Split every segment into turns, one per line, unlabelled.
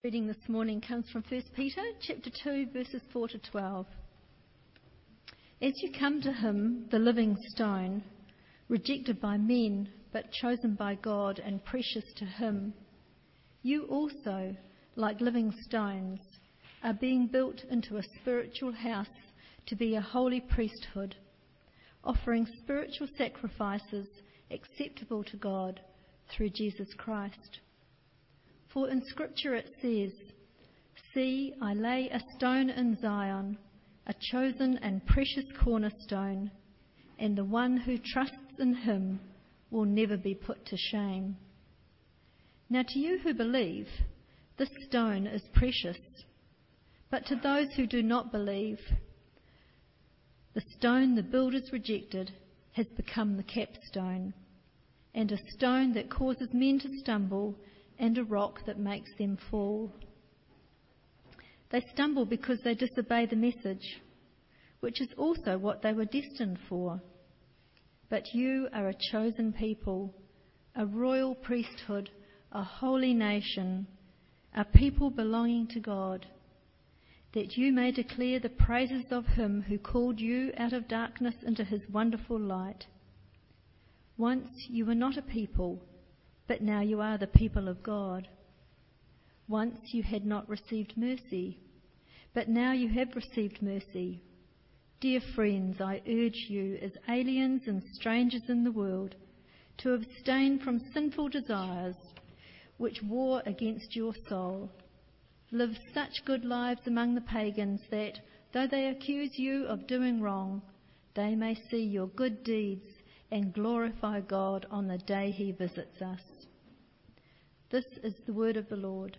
Reading this morning comes from 1 Peter chapter 2, verses 4 to 12. As you come to him, the living stone, rejected by men, but chosen by God and precious to him, you also, like living stones, are being built into a spiritual house to be a holy priesthood, offering spiritual sacrifices acceptable to God through Jesus Christ. For in Scripture it says, "See, I lay a stone in Zion, a chosen and precious cornerstone, and the one who trusts in him will never be put to shame." Now to you who believe, this stone is precious. But to those who do not believe, the stone the builders rejected has become the capstone, and a stone that causes men to stumble, and a rock that makes them fall. They stumble because they disobey the message, which is also what they were destined for. But you are a chosen people, a royal priesthood, a holy nation, a people belonging to God, that you may declare the praises of him who called you out of darkness into his wonderful light. Once you were not a people, but now you are the people of God. Once you had not received mercy, but now you have received mercy. Dear friends, I urge you, as aliens and strangers in the world, to abstain from sinful desires which war against your soul. Live such good lives among the pagans that, though they accuse you of doing wrong, they may see your good deeds and glorify God on the day he visits us. This is the word of the Lord.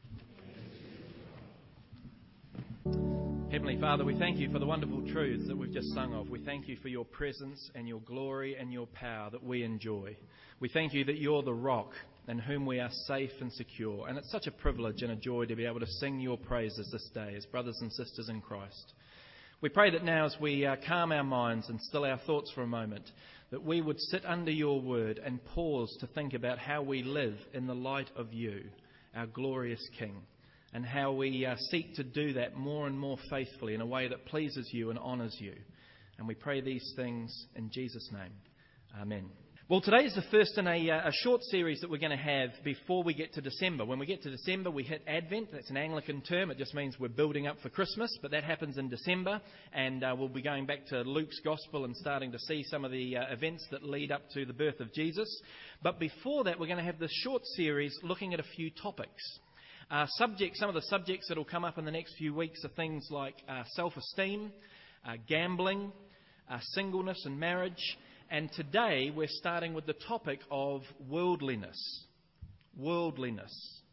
Heavenly Father, we thank you for the wonderful truths that we've just sung of. We thank you for your presence and your glory and your power that we enjoy. We thank you that you're the rock in whom we are safe and secure. And it's such a privilege and a joy to be able to sing your praises this day as brothers and sisters in Christ. We pray that now, as we calm our minds and still our thoughts for a moment, that we would sit under your word and pause to think about how we live in the light of you, our glorious King, and how we seek to do that more and more faithfully in a way that pleases you and honours you. And we pray these things in Jesus' name. Amen. Well, today is the first in a short series that we're going to have before we get to December. When we get to December, we hit Advent. That's an Anglican term. It just means we're building up for Christmas, but that happens in December. And we'll be going back to Luke's Gospel and starting to see some of the events that lead up to the birth of Jesus. But before that, we're going to have this short series looking at a few topics. Some of the subjects that will come up in the next few weeks are things like self-esteem, gambling, singleness and marriage. And today we're starting with the topic of worldliness. Worldliness.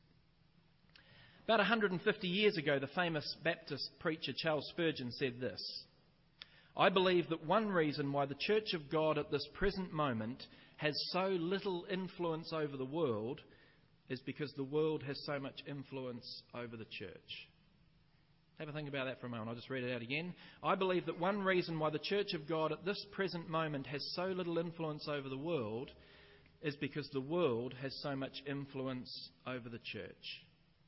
About 150 years ago, the famous Baptist preacher Charles Spurgeon said this: "I believe that one reason why the Church of God at this present moment has so little influence over the world is because the world has so much influence over the church." Have a think about that for a moment. I'll just read it out again. "I believe that one reason why the Church of God at this present moment has so little influence over the world is because the world has so much influence over the church."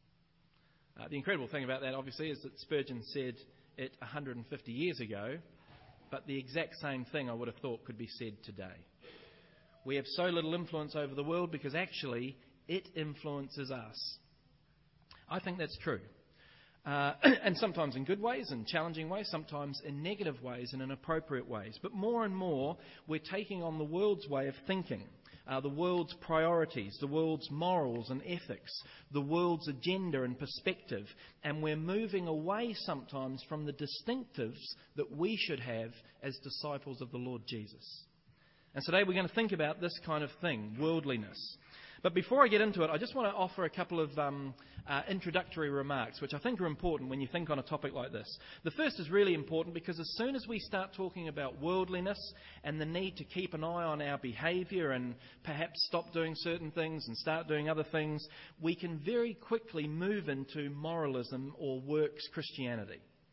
The incredible thing about that, obviously, is that Spurgeon said it 150 years ago, but the exact same thing I would have thought could be said today. We have so little influence over the world because actually it influences us. I think that's true. And sometimes in good ways and challenging ways, sometimes in negative ways and inappropriate ways. But more and more, we're taking on the world's way of thinking, the world's priorities, the world's morals and ethics, the world's agenda and perspective. And we're moving away sometimes from the distinctives that we should have as disciples of the Lord Jesus. And today we're going to think about this kind of thing, worldliness. But before I get into it, I just want to offer a couple of introductory remarks, which I think are important when you think on a topic like this. The first is really important because as soon as we start talking about worldliness and the need to keep an eye on our behaviour and perhaps stop doing certain things and start doing other things, we can very quickly move into moralism or works Christianity.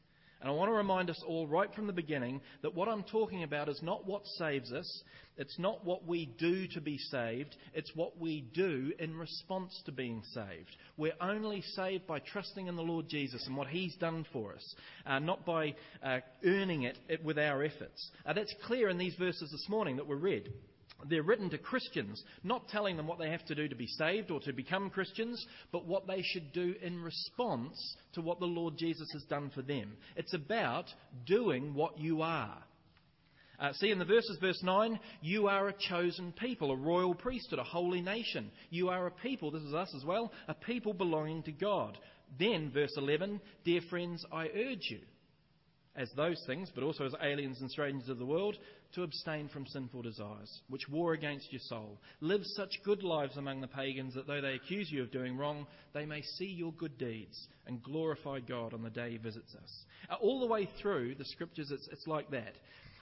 And I want to remind us all right from the beginning that what I'm talking about is not what saves us. It's not what we do to be saved. It's what we do in response to being saved. We're only saved by trusting in the Lord Jesus and what He's done for us, not by earning it with our efforts. That's clear in these verses this morning that were read. They're written to Christians, not telling them what they have to do to be saved or to become Christians, but what they should do in response to what the Lord Jesus has done for them. It's about doing what you are. See in the verses, verse 9, you are a chosen people, a royal priesthood, a holy nation. You are a people, this is us as well, a people belonging to God. Then, verse 11, dear friends, I urge you, as those things, but also as aliens and strangers of the world, to abstain from sinful desires, which war against your soul. Live such good lives among the pagans that though they accuse you of doing wrong, they may see your good deeds and glorify God on the day He visits us. All the way through the Scriptures, it's like that.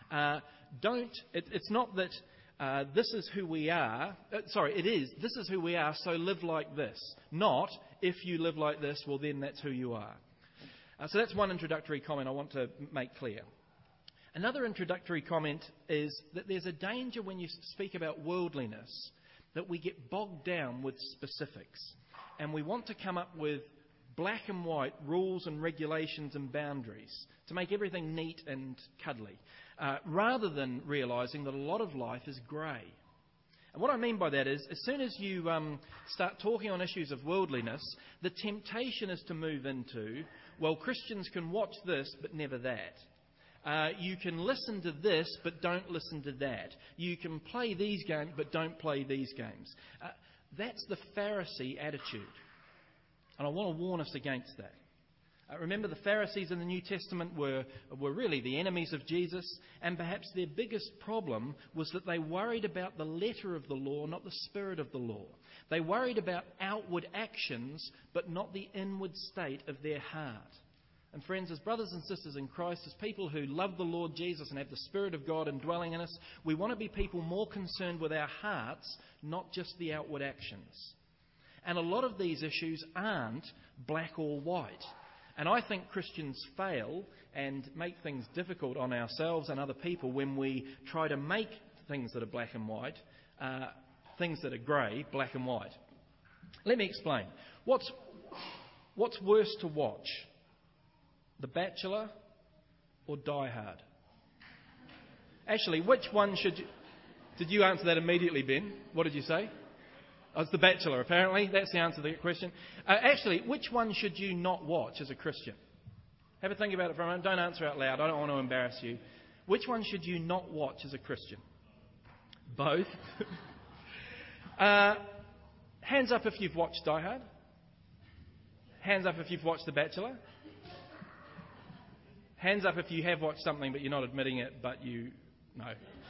It's not that this is who we are. It is. This is who we are, so live like this. Not, if you live like this, well then that's who you are. So that's one introductory comment I want to make clear. Another introductory comment is that there's a danger when you speak about worldliness that we get bogged down with specifics. And we want to come up with black and white rules and regulations and boundaries to make everything neat and cuddly, rather than realising that a lot of life is grey. And what I mean by that is, as soon as you start talking on issues of worldliness, the temptation is to move into, well, Christians can watch this, but never that. You can listen to this, but don't listen to that. You can play these games, but don't play these games. That's the Pharisee attitude. And I want to warn us against that. Remember, the Pharisees in the New Testament were really the enemies of Jesus, and perhaps their biggest problem was that they worried about the letter of the law, not the spirit of the law. They worried about outward actions, but not the inward state of their heart. And friends, as brothers and sisters in Christ, as people who love the Lord Jesus and have the Spirit of God indwelling in us, we want to be people more concerned with our hearts, not just the outward actions. And a lot of these issues aren't black or white. And I think Christians fail and make things difficult on ourselves and other people when we try to make things that are black and white, things that are grey, black and white. Let me explain. What's worse to watch? The Bachelor or Die Hard? Actually, which one should you... Did you answer that immediately, Ben? What did you say? Oh, it's The Bachelor, apparently. That's the answer to the question. Actually, which one should you not watch as a Christian? Have a think about it for a moment. Don't answer out loud. I don't want to embarrass you. Which one should you not watch as a Christian? Both. Hands up if you've watched Die Hard. Hands up if you've watched The Bachelor. Hands up if you have watched something but you're not admitting it, but you know.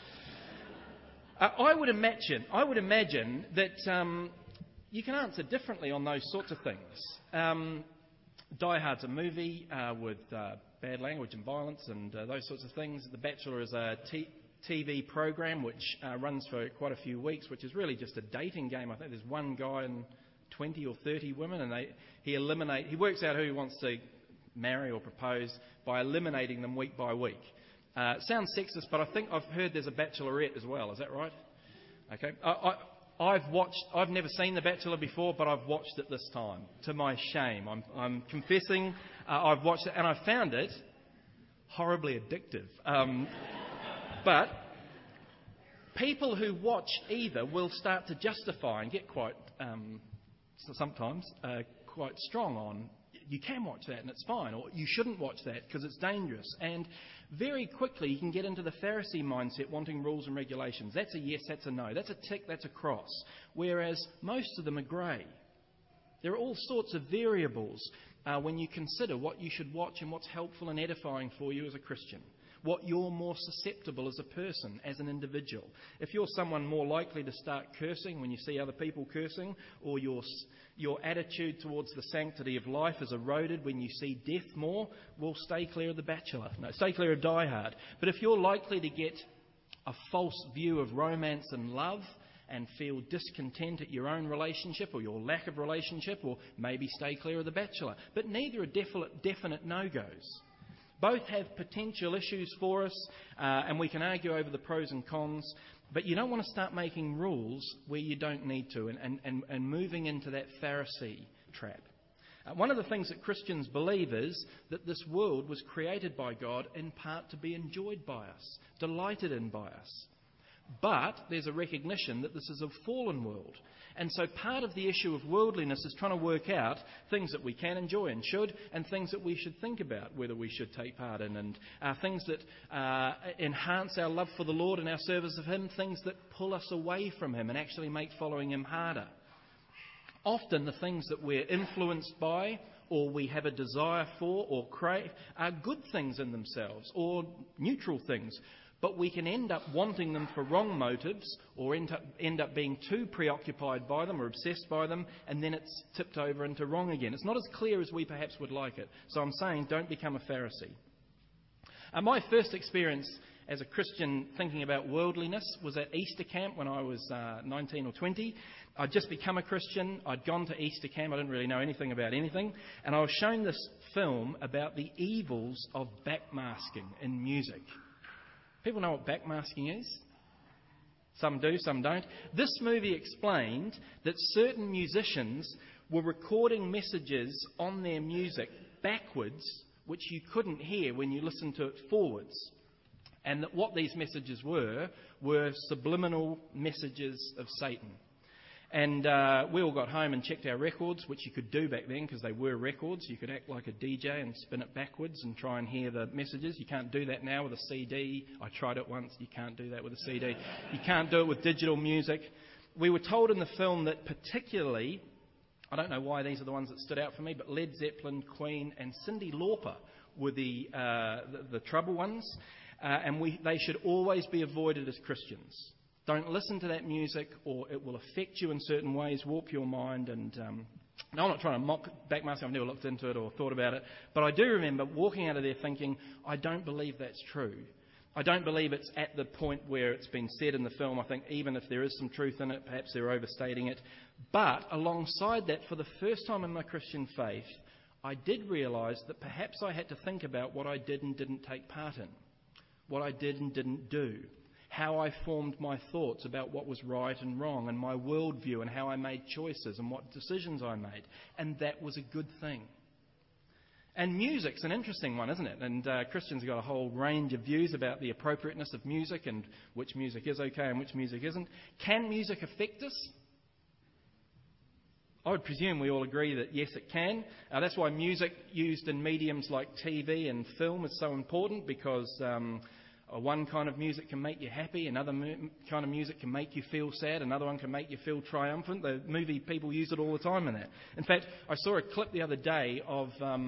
I would imagine that you can answer differently on those sorts of things. Die Hard's a movie with bad language and violence and those sorts of things. The Bachelor is a TV program which runs for quite a few weeks, which is really just a dating game. I think there's one guy and 20 or 30 women, and he works out who he wants to marry or propose by eliminating them week by week. Sounds sexist, but I think I've heard there's a Bachelorette as well. Is that right? Okay. I've never seen The Bachelor before, but I've watched it this time. To my shame, I'm confessing, I've watched it and I found it horribly addictive. But people who watch either will start to justify and get quite sometimes quite strong on. You can watch that and it's fine, or you shouldn't watch that because it's dangerous. And very quickly you can get into the Pharisee mindset, wanting rules and regulations. That's a yes, that's a no, that's a tick, that's a cross. Whereas most of them are grey. There are all sorts of variables when you consider what you should watch and what's helpful and edifying for you as a Christian. What you're more susceptible as a person, as an individual. If you're someone more likely to start cursing when you see other people cursing, or your attitude towards the sanctity of life is eroded when you see death more, well, stay clear of The Bachelor. No, stay clear of Die Hard. But if you're likely to get a false view of romance and love and feel discontent at your own relationship or your lack of relationship, or maybe stay clear of The Bachelor. But neither are definite no-goes. Both have potential issues for us, and we can argue over the pros and cons, but you don't want to start making rules where you don't need to and moving into that Pharisee trap. One of the things that Christians believe is that this world was created by God in part to be enjoyed by us, delighted in by us. But there's a recognition that this is a fallen world. And so part of the issue of worldliness is trying to work out things that we can enjoy and should, and things that we should think about whether we should take part in, and things that enhance our love for the Lord and our service of Him, things that pull us away from Him and actually make following Him harder. Often the things that we're influenced by, or we have a desire for, or crave, are good things in themselves, or neutral things. But we can end up wanting them for wrong motives, or end up being too preoccupied by them or obsessed by them, and then it's tipped over into wrong again. It's not as clear as we perhaps would like it. So I'm saying don't become a Pharisee. My first experience as a Christian thinking about worldliness was at Easter camp when I was 19 or 20. I'd just become a Christian. I'd gone to Easter camp. I didn't really know anything about anything. And I was shown this film about the evils of backmasking in music. People know what backmasking is? Some do, some don't. This movie explained that certain musicians were recording messages on their music backwards, which you couldn't hear when you listened to it forwards. And that what these messages were subliminal messages of Satan. And we all got home and checked our records, which you could do back then because they were records. You could act like a DJ and spin it backwards and try and hear the messages. You can't do that now with a CD. I tried it once. You can't do that with a CD. You can't do it with digital music. We were told in the film that particularly, I don't know why these are the ones that stood out for me, but Led Zeppelin, Queen and Cyndi Lauper were the trouble ones. And they should always be avoided as Christians. Don't listen to that music, or it will affect you in certain ways, warp your mind. And now I'm not trying to mock backmasking. I've never looked into it or thought about it. But I do remember walking out of there thinking, I don't believe that's true. I don't believe it's at the point where it's been said in the film. I think even if there is some truth in it, perhaps they're overstating it. But alongside that, for the first time in my Christian faith, I did realise that perhaps I had to think about what I did and didn't take part in, what I did and didn't do, how I formed my thoughts about what was right and wrong, and my worldview, and how I made choices and what decisions I made. And that was a good thing. And music's an interesting one, isn't it? And Christians have got a whole range of views about the appropriateness of music and which music is okay and which music isn't. Can music affect us? I would presume we all agree that yes, it can. That's why music used in mediums like TV and film is so important, because one kind of music can make you happy, another kind of music can make you feel sad, another one can make you feel triumphant. The movie people use it all the time in that. In fact, I saw a clip the other day of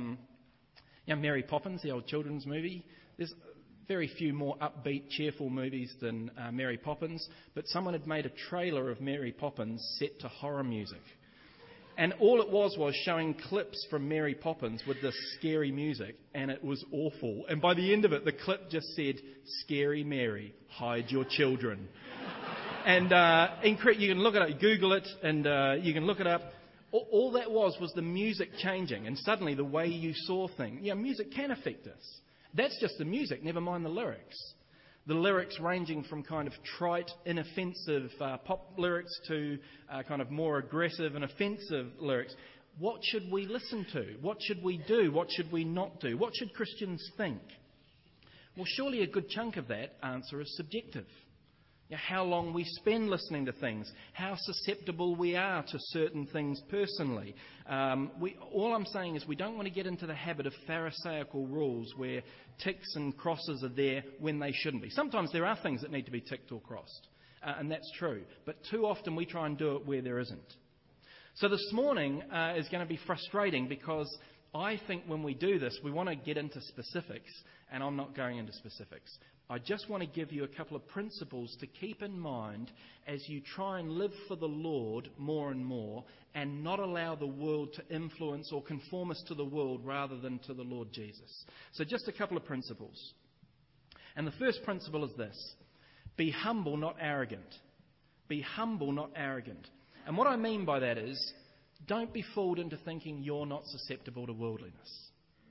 Mary Poppins, the old children's movie. There's very few more upbeat, cheerful movies than Mary Poppins, but someone had made a trailer of Mary Poppins set to horror music. And all it was showing clips from Mary Poppins with this scary music, and it was awful. And by the end of it, the clip just said, "Scary Mary, hide your children." And you can look it up, Google it, and you can look it up. All that was the music changing, and suddenly the way you saw things. Yeah, music can affect us. That's just the music, never mind the lyrics. The lyrics ranging from kind of trite, inoffensive pop lyrics to kind of more aggressive and offensive lyrics. What should we listen to? What should we do? What should we not do? What should Christians think? Well, surely a good chunk of that answer is subjective. How long we spend listening to things, how susceptible we are to certain things personally. All I'm saying is we don't want to get into the habit of Pharisaical rules where ticks and crosses are there when they shouldn't be. Sometimes there are things that need to be ticked or crossed, and that's true. But too often we try and do it where there isn't. So this morning is going to be frustrating, because I think when we do this, we want to get into specifics, and I'm not going into specifics. I just want to give you a couple of principles to keep in mind as you try and live for the Lord more and more, and not allow the world to influence or conform us to the world rather than to the Lord Jesus. So just a couple of principles. And the first principle is this: be humble, not arrogant. Be humble, not arrogant. And what I mean by that is, don't be fooled into thinking you're not susceptible to worldliness.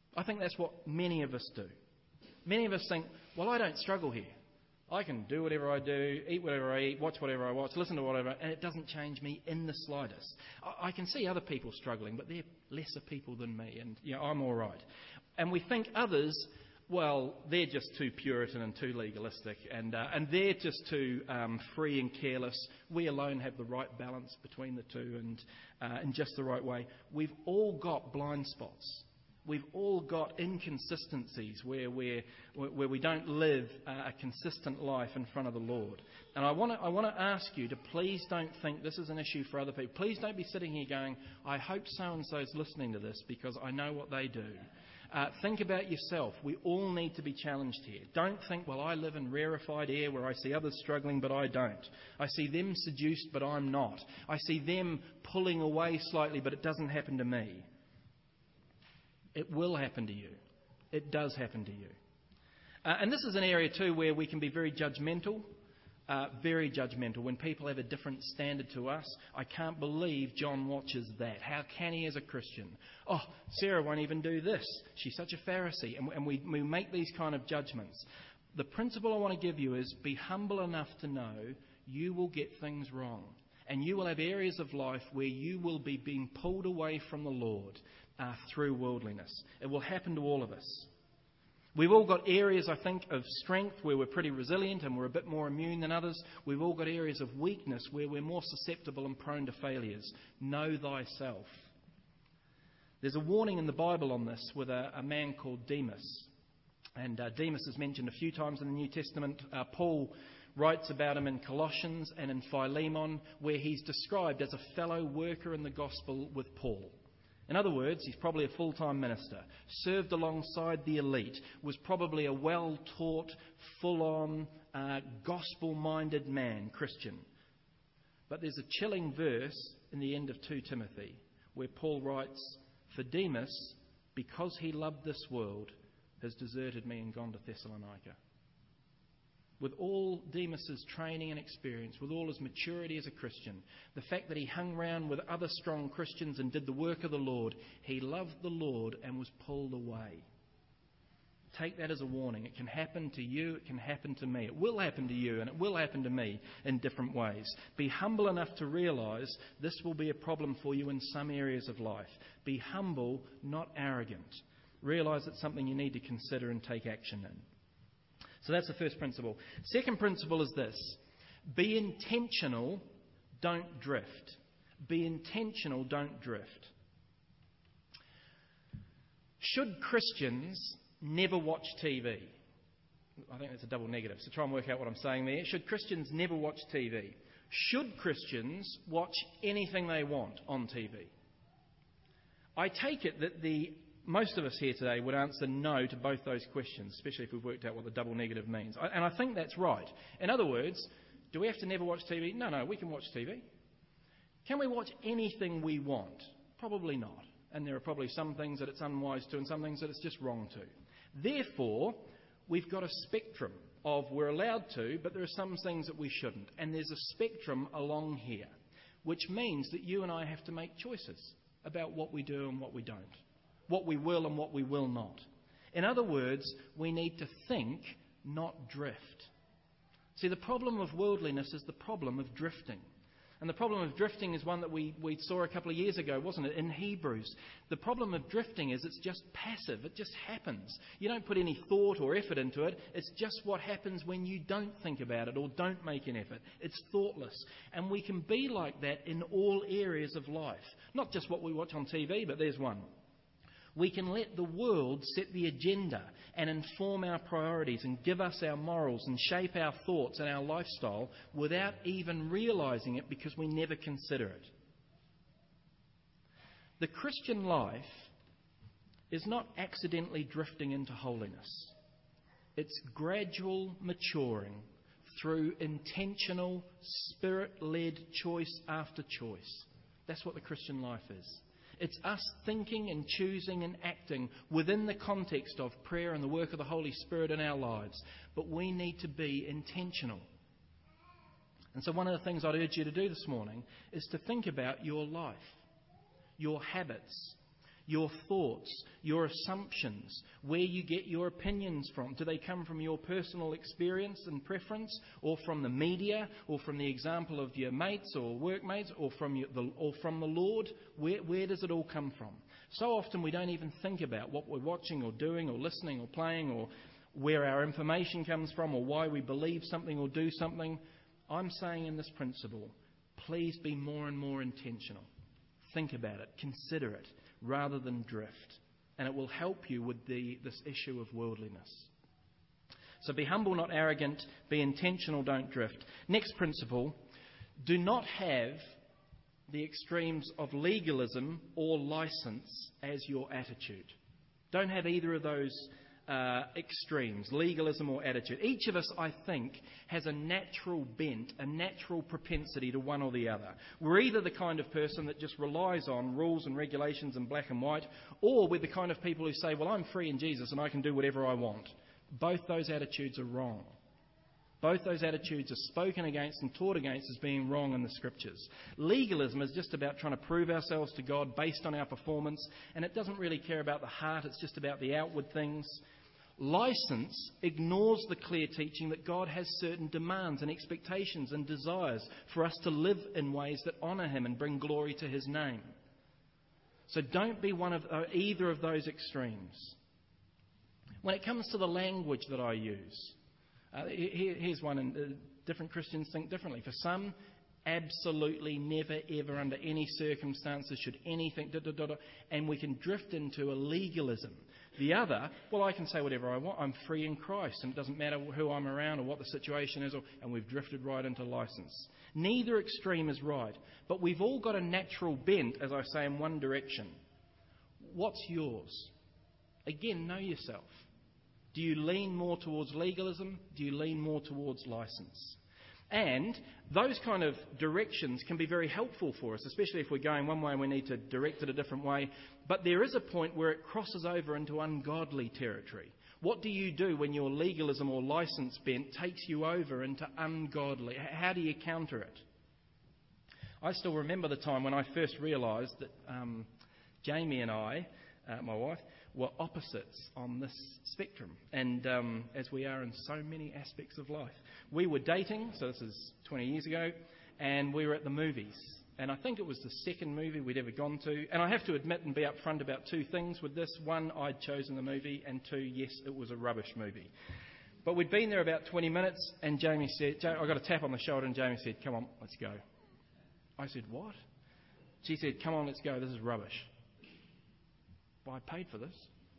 I think that's what many of us do. Many of us think, well, I don't struggle here. I can do whatever I do, eat whatever I eat, watch whatever I watch, listen to whatever, and it doesn't change me in the slightest. I can see other people struggling, but they're lesser people than me, and I'm all right. And we think others, well, they're just too Puritan and too legalistic, and they're just too free and careless. We alone have the right balance between the two, and in just the right way. We've all got blind spots. We've all got inconsistencies where we don't live a consistent life in front of the Lord. And I want to ask you to please don't think this is an issue for other people. Please don't be sitting here going, I hope so-and-so's listening to this because I know what they do. Think about yourself. We all need to be challenged here. Don't think, well, I live in rarefied air where I see others struggling but I don't. I see them seduced but I'm not. I see them pulling away slightly but it doesn't happen to me. It will happen to you. It does happen to you. And this is an area too where we can be very judgmental. When people have a different standard to us. I can't believe John watches that. How can he as a Christian? Oh, Sarah won't even do this. She's such a Pharisee. And we make these kind of judgments. The principle I want to give you is be humble enough to know you will get things wrong. And you will have areas of life where you will be being pulled away from the Lord through worldliness. It will happen to all of us. We've all got areas, I think, of strength where we're pretty resilient and we're a bit more immune than others. We've all got areas of weakness where we're more susceptible and prone to failures. Know thyself. There's a warning in the Bible on this with a man called Demas. And Demas is mentioned a few times in the New Testament. Paul writes about him in Colossians and in Philemon, where he's described as a fellow worker in the gospel with Paul. In other words, he's probably a full-time minister, served alongside the elite, was probably a well-taught, full-on, gospel-minded man, Christian. But there's a chilling verse in the end of 2 Timothy where Paul writes, "For Demas, because he loved this world, has deserted me and gone to Thessalonica." With all Demas's training and experience, with all his maturity as a Christian, the fact that he hung around with other strong Christians and did the work of the Lord, he loved the Lord and was pulled away. Take that as a warning. It can happen to you, it can happen to me. It will happen to you and it will happen to me in different ways. Be humble enough to realise this will be a problem for you in some areas of life. Be humble, not arrogant. Realise it's something you need to consider and take action in. So that's the first principle. Second principle is this. Be intentional, don't drift. Be intentional, don't drift. Should Christians never watch TV? I think that's a double negative, so try and work out what I'm saying there. Should Christians never watch TV? Should Christians watch anything they want on TV? I take it that most of us here today would answer no to both those questions, especially if we've worked out what the double negative means. And I think that's right. In other words, do we have to never watch TV? No, we can watch TV. Can we watch anything we want? Probably not. And there are probably some things that it's unwise to and some things that it's just wrong to. Therefore, we've got a spectrum of we're allowed to, but there are some things that we shouldn't. And there's a spectrum along here, which means that you and I have to make choices about what we do and what we don't. What we will and what we will not. In other words, we need to think, not drift. See, the problem of worldliness is the problem of drifting. And the problem of drifting is one that we saw a couple of years ago, wasn't it, in Hebrews. The problem of drifting is it's just passive. It just happens. You don't put any thought or effort into it. It's just what happens when you don't think about it or don't make an effort. It's thoughtless. And we can be like that in all areas of life. Not just what we watch on TV, but there's one. We can let the world set the agenda and inform our priorities and give us our morals and shape our thoughts and our lifestyle without even realising it because we never consider it. The Christian life is not accidentally drifting into holiness. It's gradual maturing through intentional, spirit-led choice after choice. That's what the Christian life is. It's us thinking and choosing and acting within the context of prayer and the work of the Holy Spirit in our lives. But we need to be intentional. And so one of the things I'd urge you to do this morning is to think about your life, your habits, your thoughts, your assumptions, where you get your opinions from. Do they come from your personal experience and preference, or from the media, or from the example of your mates or workmates, or from the Lord? Where does it all come from? So often we don't even think about what we're watching or doing or listening or playing, or where our information comes from, or why we believe something or do something. I'm saying in this principle, please be more and more intentional. Think about it, consider it, rather than drift. And it will help you with this issue of worldliness. So be humble, not arrogant. Be intentional, don't drift. Next principle, do not have the extremes of legalism or license as your attitude. Don't have either of those extremes, legalism or attitude. Each of us, I think, has a natural bent, a natural propensity to one or the other. We're either the kind of person that just relies on rules and regulations and black and white, or we're the kind of people who say, well, I'm free in Jesus and I can do whatever I want. Both those attitudes are wrong. Both those attitudes are spoken against and taught against as being wrong in the Scriptures. Legalism is just about trying to prove ourselves to God based on our performance, and it doesn't really care about the heart, it's just about the outward things. License ignores the clear teaching that God has certain demands and expectations and desires for us to live in ways that honour Him and bring glory to His name. So don't be one of either of those extremes. When it comes to the language that I use, here's one, and different Christians think differently. For some, absolutely never, ever, under any circumstances should anything, and we can drift into a legalism. The other, well, I can say whatever I want. I'm free in Christ, and it doesn't matter who I'm around or what the situation is, and we've drifted right into license. Neither extreme is right, but we've all got a natural bent, as I say, in one direction. What's yours? Again, know yourself. Do you lean more towards legalism? Do you lean more towards license? And those kind of directions can be very helpful for us, especially if we're going one way and we need to direct it a different way. But there is a point where it crosses over into ungodly territory. What do you do when your legalism or license bent takes you over into ungodly? How do you counter it? I still remember the time when I first realised that Jamie and I, my wife, were opposites on this spectrum, and as we are in so many aspects of life. We were dating, so this is 20 years ago, and we were at the movies. And I think it was the second movie we'd ever gone to. And I have to admit and be upfront about two things with this. One, I'd chosen the movie, and two, yes, it was a rubbish movie. But we'd been there about 20 minutes, and Jamie said, I got a tap on the shoulder, and Jamie said, come on, let's go. I said, what? She said, come on, let's go, this is rubbish. Well, I paid for this.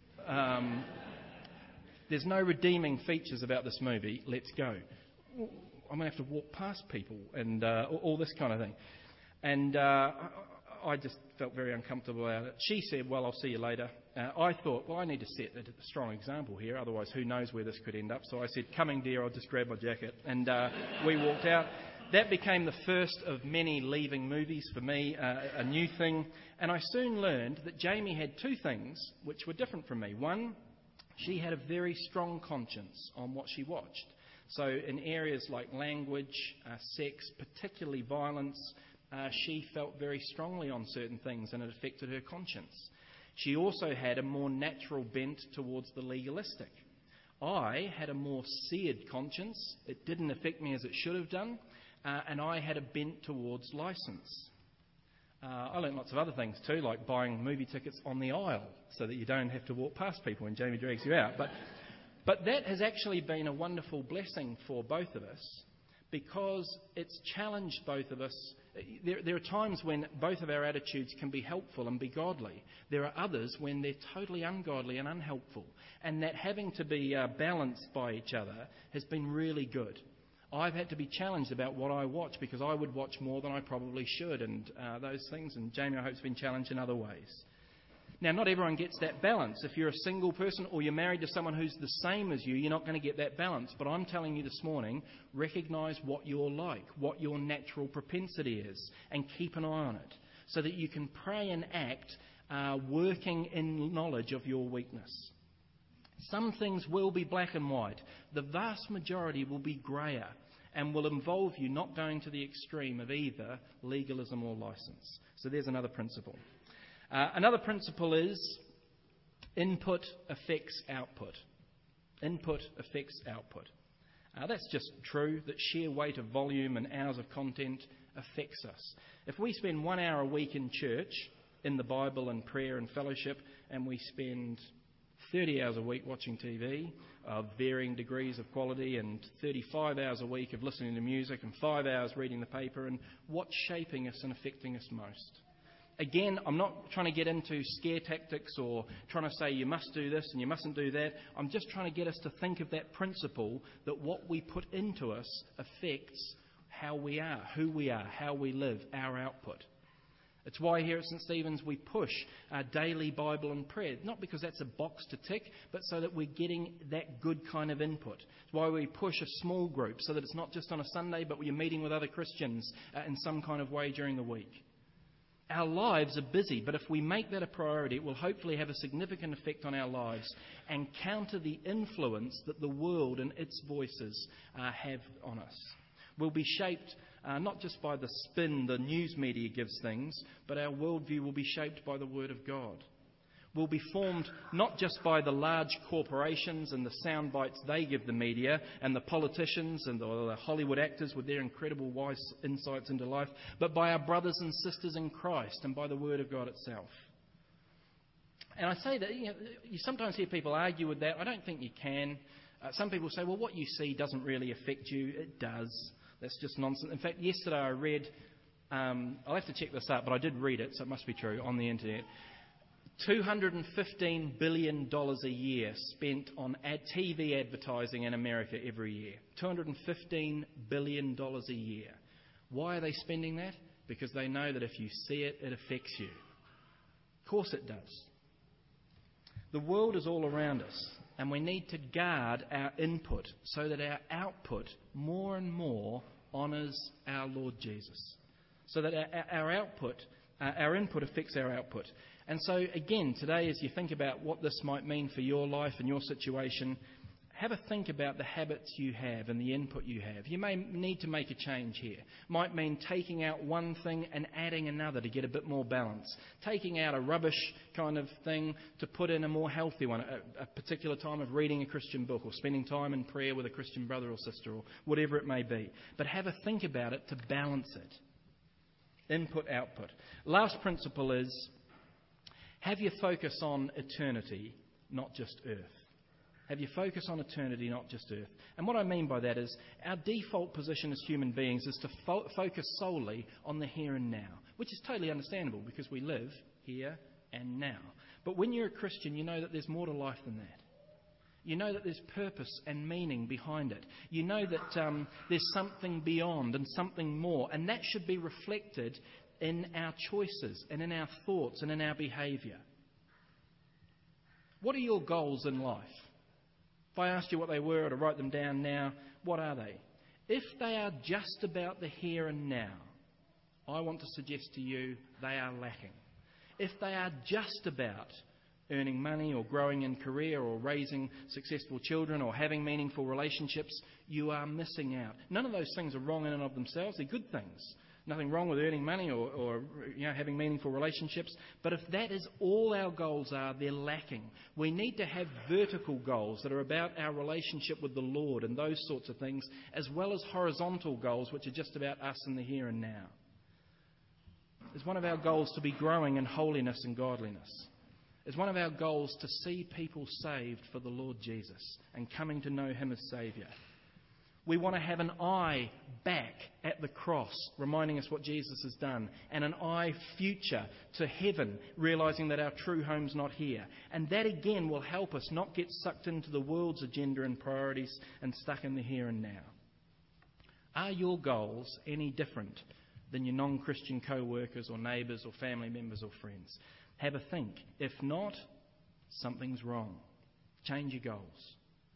There's no redeeming features about this movie. Let's go. I'm going to have to walk past people and all this kind of thing. And I just felt very uncomfortable about it. She said, well, I'll see you later. I thought, well, I need to set a strong example here, otherwise who knows where this could end up. So I said, coming dear, I'll just grab my jacket. And we walked out. That became the first of many leaving movies for me, a new thing. And I soon learned that Jamie had two things which were different from me. One, she had a very strong conscience on what she watched. So in areas like language, sex, particularly violence, she felt very strongly on certain things, and it affected her conscience. She also had a more natural bent towards the legalistic. I had a more seared conscience. It didn't affect me as it should have done. And I had a bent towards license. I learnt lots of other things too, like buying movie tickets on the aisle so that you don't have to walk past people when Jamie drags you out. But that has actually been a wonderful blessing for both of us, because it's challenged both of us. There are times when both of our attitudes can be helpful and be godly. There are others when they're totally ungodly and unhelpful. And that having to be balanced by each other has been really good. I've had to be challenged about what I watch, because I would watch more than I probably should, and those things. And Jamie, I hope, has been challenged in other ways. Now, not everyone gets that balance. If you're a single person or you're married to someone who's the same as you, you're not going to get that balance. But I'm telling you this morning, recognise what you're like, what your natural propensity is, and keep an eye on it, so that you can pray and act working in knowledge of your weakness. Some things will be black and white. The vast majority will be greyer and will involve you not going to the extreme of either legalism or license. So there's another principle. Another principle is input affects output. Input affects output. That's just true, that sheer weight of volume and hours of content affects us. If we spend 1 hour a week in church, in the Bible and prayer and fellowship, and we spend 30 hours a week watching TV of varying degrees of quality, and 35 hours a week of listening to music, and 5 hours reading the paper, and what's shaping us and affecting us most? Again, I'm not trying to get into scare tactics or trying to say you must do this and you mustn't do that. I'm just trying to get us to think of that principle that what we put into us affects how we are, who we are, how we live, our output. It's why here at St Stephen's we push our daily Bible and prayer, not because that's a box to tick, but so that we're getting that good kind of input. It's why we push a small group, so that it's not just on a Sunday, but we're meeting with other Christians in some kind of way during the week. Our lives are busy, but if we make that a priority, it will hopefully have a significant effect on our lives and counter the influence that the world and its voices have on us. We'll be shaped not just by the spin the news media gives things, but our worldview will be shaped by the Word of God. We'll be formed not just by the large corporations and the sound bites they give the media and the politicians and the Hollywood actors with their incredible wise insights into life, but by our brothers and sisters in Christ and by the Word of God itself. And I say that, you sometimes hear people argue with that. I don't think you can. Some people say, well, what you see doesn't really affect you. It does. That's just nonsense. In fact, yesterday I read, I'll have to check this up, but I did read it, so it must be true, on the internet. $215 billion a year spent on TV advertising in America every year. $215 billion a year. Why are they spending that? Because they know that if you see it, it affects you. Of course it does. The world is all around us, and we need to guard our input so that our output more and more honours our Lord Jesus. So that our input affects our output. And so, again, today, as you think about what this might mean for your life and your situation, have a think about the habits you have and the input you have. You may need to make a change here. Might mean taking out one thing and adding another to get a bit more balance. Taking out a rubbish kind of thing to put in a more healthy one, a particular time of reading a Christian book or spending time in prayer with a Christian brother or sister or whatever it may be. But have a think about it to balance it. Input, output. Last principle is, have your focus on eternity, not just earth. Have your focus on eternity, not just earth. And what I mean by that is our default position as human beings is to focus solely on the here and now, which is totally understandable because we live here and now. But when you're a Christian, you know that there's more to life than that. You know that there's purpose and meaning behind it. You know that there's something beyond and something more, and that should be reflected in our choices and in our thoughts and in our behaviour. What are your goals in life? If I asked you what they were or to write them down now, what are they? If they are just about the here and now, I want to suggest to you they are lacking. If they are just about earning money or growing in career or raising successful children or having meaningful relationships, you are missing out. None of those things are wrong in and of themselves. They're good things. Nothing wrong with earning money or having meaningful relationships. But if that is all our goals are, they're lacking. We need to have vertical goals that are about our relationship with the Lord and those sorts of things, as well as horizontal goals, which are just about us in the here and now. It's one of our goals to be growing in holiness and godliness. It's one of our goals to see people saved for the Lord Jesus and coming to know Him as Saviour. We want to have an eye back at the cross, reminding us what Jesus has done, and an eye future to heaven, realising that our true home's not here. And that again will help us not get sucked into the world's agenda and priorities and stuck in the here and now. Are your goals any different than your non-Christian co-workers or neighbours or family members or friends? Have a think. If not, something's wrong. Change your goals.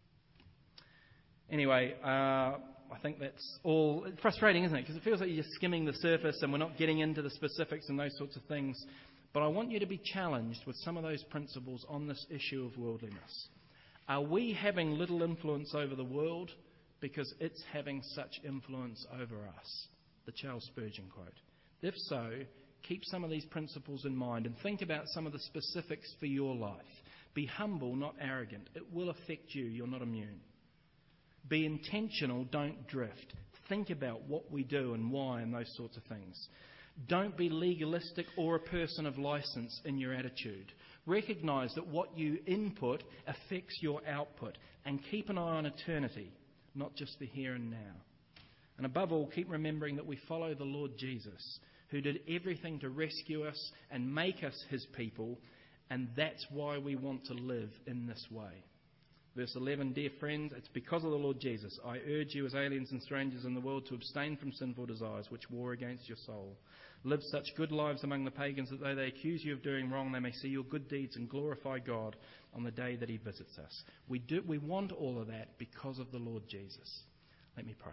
Anyway, I think that's all frustrating, isn't it? Because it feels like you're just skimming the surface and we're not getting into the specifics and those sorts of things. But I want you to be challenged with some of those principles on this issue of worldliness. Are we having little influence over the world because it's having such influence over us? The Charles Spurgeon quote. If so, keep some of these principles in mind and think about some of the specifics for your life. Be humble, not arrogant. It will affect you. You're not immune. Be intentional, don't drift. Think about what we do and why and those sorts of things. Don't be legalistic or a person of license in your attitude. Recognise that what you input affects your output, and keep an eye on eternity, not just the here and now. And above all, keep remembering that we follow the Lord Jesus, who did everything to rescue us and make us his people, and that's why we want to live in this way. Verse 11, dear friends, it's because of the Lord Jesus. I urge you as aliens and strangers in the world to abstain from sinful desires which war against your soul. Live such good lives among the pagans that though they accuse you of doing wrong, they may see your good deeds and glorify God on the day that he visits us. We want all of that because of the Lord Jesus. Let me pray.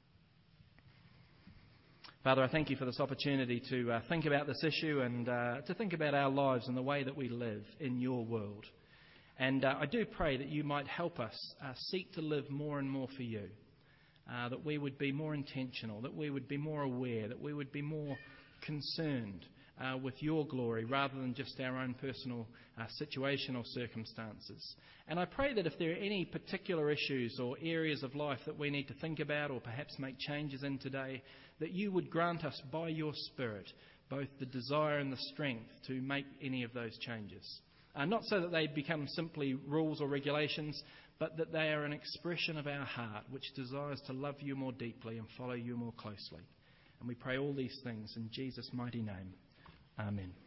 Father, I thank you for this opportunity to think about this issue and to think about our lives and the way that we live in your world. And I do pray that you might help us seek to live more and more for you, that we would be more intentional, that we would be more aware, that we would be more concerned with your glory rather than just our own personal situation or circumstances. And I pray that if there are any particular issues or areas of life that we need to think about or perhaps make changes in today, that you would grant us by your Spirit both the desire and the strength to make any of those changes. Not so that they become simply rules or regulations, but that they are an expression of our heart which desires to love you more deeply and follow you more closely. And we pray all these things in Jesus' mighty name. Amen.